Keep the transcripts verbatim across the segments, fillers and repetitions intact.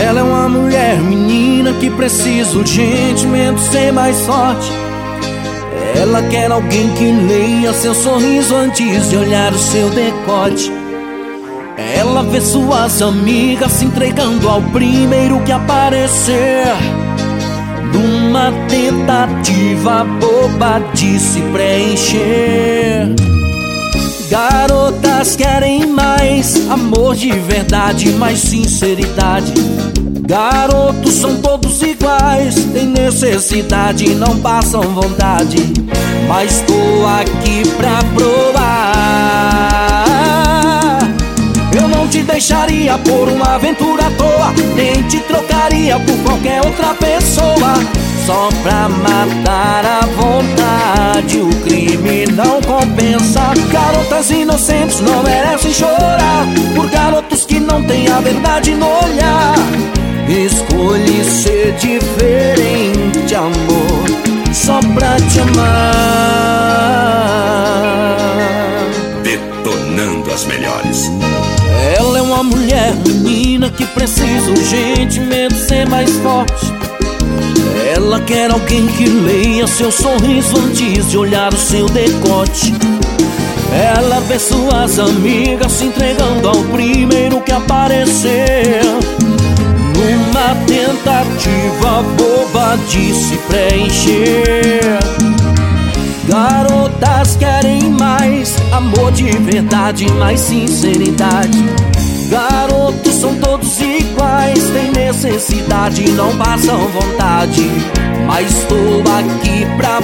Ela é uma mulher, menina, que precisa urgentemente ser mais forte. Ela quer alguém que leia seu sorriso antes de olhar o seu decote. Ela vê suas amigas se entregando ao primeiro que aparecer, numa tentativa boba de se preencher. Garotas querem mais amor de verdade, mais sinceridade. Garotos são todos iguais, têm necessidade, não passam vontade. Mas tô aqui pra provar. Eu não te deixaria por uma aventura à toa, nem te trocaria por qualquer outra pessoa, só pra matar a vontade. O crime não compensa. Garotas inocentes não merecem chorar por garotos que não têm a verdade no olhar. Escolhi ser diferente, amor, só pra te amar. Detonando as melhores. Ela é uma mulher, menina, que precisa urgentemente ser mais forte. Ela quer alguém que leia seu sorriso antes de olhar o seu decote. Ela vê suas amigas se entregando ao primeiro que aparecer, numa tentativa boba de se preencher. Garotas querem mais amor de verdade, mais sinceridade. Garotos são todos iguais, têm necessidade, não passam vontade. Mas tô aqui pra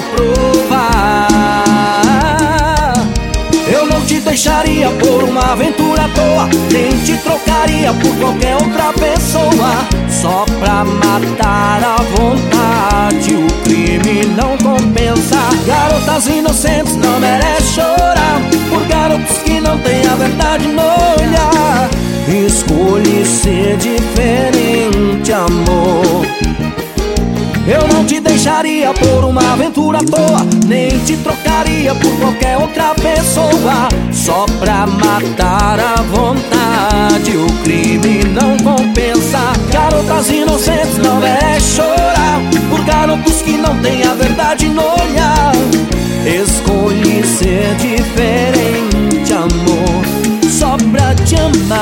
provar. Eu não te deixaria por uma aventura à toa, nem te trocaria por qualquer outra pessoa, só pra matar a vontade. O crime não compensa. Garotas inocentes não merecem chorar por garotos que não têm a verdade no olhar. Escolhi ser diferente, amor. Eu não te deixaria por uma aventura à toa, nem te trocaria por qualquer outra pessoa, só pra matar a vontade. O crime não compensa. Garotas inocentes não merecem chorar por garotos que não têm a verdade no olhar. Escolhi ser diferente, amor, só pra te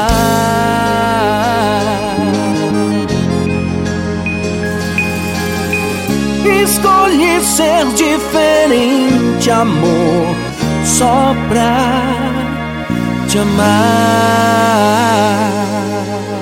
amar. Escolhi ser diferente, amor, só pra te amar.